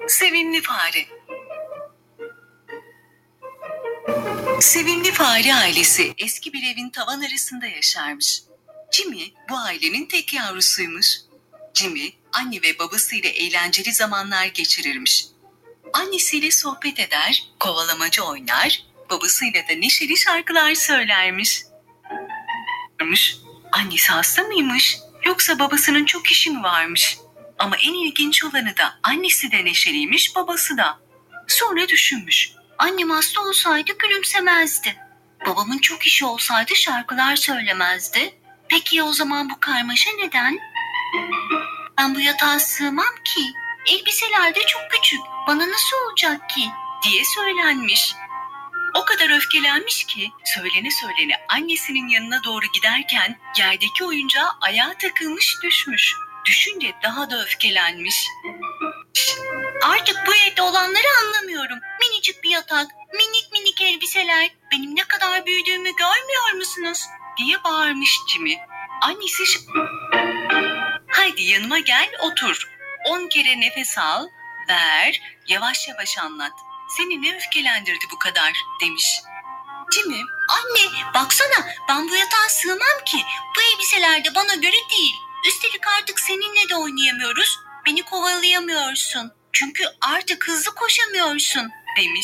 Sevimli fare. Sevimli fare ailesi eski bir evin tavan arasında yaşarmış. Jimmy bu ailenin tek yavrusuymuş. Jimmy anne ve babasıyla eğlenceli zamanlar geçirirmiş. Annesiyle sohbet eder, kovalamaca oynar, babasıyla da neşeli şarkılar söylermiş. Annesi hasta mıymış? Yoksa babasının çok işi mi varmış? Ama en ilginç olanı da annesi de neşeliymiş, babası da. Sonra düşünmüş. Annem hasta olsaydı gülümsemezdi. Babamın çok işi olsaydı şarkılar söylemezdi. Peki ya o zaman bu karmaşa neden? Ben bu yatağa sığmam ki. Elbiseler de çok küçük. Bana nasıl olacak ki? Diye söylenmiş. O kadar öfkelenmiş ki söylene söylene annesinin yanına doğru giderken yerdeki oyuncağa ayağa takılmış düşmüş. Düşünce daha da öfkelenmiş. Artık bu evde olanları anlamıyorum. Minicik bir yatak, minik minik elbiseler. Benim ne kadar büyüdüğümü görmüyor musunuz? Diye bağırmış Jimmy. Annesi haydi yanıma gel otur. 10 kere nefes al, ver, yavaş yavaş anlat. Seni ne öfkelendirdi bu kadar demiş. Jimmy, anne baksana ben bu yatağa sığmam ki. Bu elbiseler de bana göre değil. Üstelik artık seninle de oynayamıyoruz. Beni kovalayamıyorsun. Çünkü artık hızlı koşamıyorsun demiş.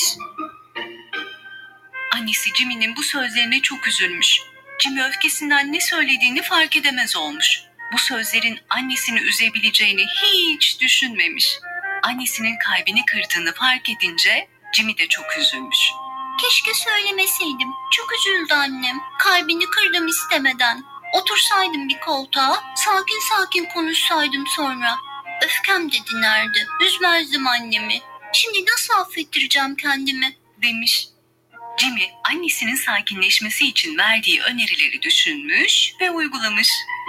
Annesi Jimmy'nin bu sözlerine çok üzülmüş. Jimmy öfkesinden ne söylediğini fark edemez olmuş. Bu sözlerin annesini üzebileceğini hiç düşünmemiş. Annesinin kalbini kırdığını fark edince Jimmy de çok üzülmüş. Keşke söylemeseydim. Çok üzüldü annem. Kalbini kırdım istemeden. Otursaydım bir koltuğa, sakin sakin konuşsaydım sonra. Öfkem de dinerdi. Üzmezdim annemi. Şimdi nasıl affettireceğim kendimi? Demiş. Jimmy annesinin sakinleşmesi için verdiği önerileri düşünmüş ve uygulamış.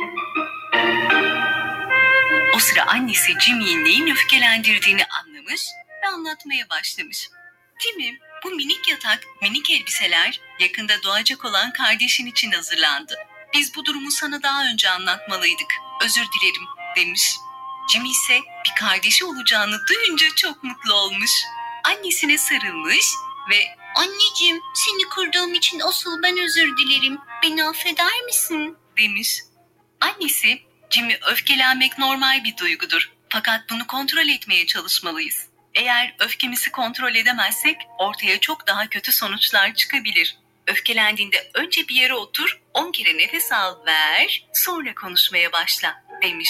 O sıra annesi Jimmy'yi neyin öfkelendirdiğini anlamış ve anlatmaya başlamış. Jimmy, bu minik yatak, minik elbiseler yakında doğacak olan kardeşin için hazırlandı. Biz bu durumu sana daha önce anlatmalıydık. Özür dilerim demiş. Jimmy ise bir kardeşi olacağını duyunca çok mutlu olmuş. Annesine sarılmış ve anneciğim seni kırdığım için asıl ben özür dilerim. Beni affeder misin? Demiş. Annesi, Jimmy öfkelenmek normal bir duygudur. Fakat bunu kontrol etmeye çalışmalıyız. Eğer öfkemizi kontrol edemezsek ortaya çok daha kötü sonuçlar çıkabilir. Öfkelendiğinde önce bir yere otur, 10 kere nefes al ver, sonra konuşmaya başla demiş.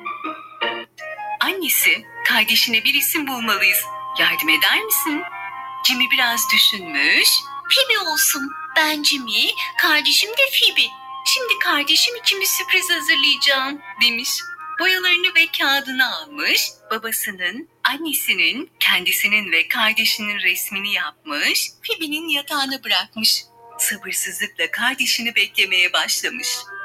Annesi, kardeşine bir isim bulmalıyız. Yardım eder misin? Jimmy biraz düşünmüş. Phoebe olsun. Ben Jimmy, kardeşim de Phoebe. Şimdi kardeşim için bir sürpriz hazırlayacağım demiş. Boyalarını ve kağıdını almış, babasının, annesinin, kendisinin ve kardeşinin resmini yapmış, Phoebe'nin yatağına bırakmış. Sabırsızlıkla kardeşini beklemeye başlamış.